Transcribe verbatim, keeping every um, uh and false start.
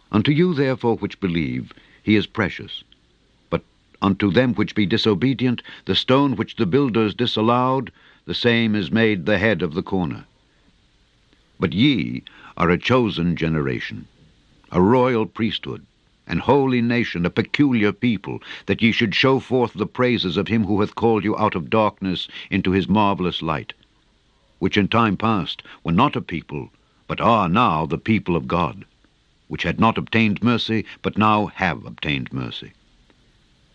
Unto you therefore which believe, he is precious. But unto them which be disobedient, the stone which the builders disallowed, the same is made the head of the corner. But ye are a chosen generation, a royal priesthood, an holy nation, a peculiar people, that ye should show forth the praises of him who hath called you out of darkness into his marvelous light, which in time past were not a people, but are now the people of God, which had not obtained mercy, but now have obtained mercy.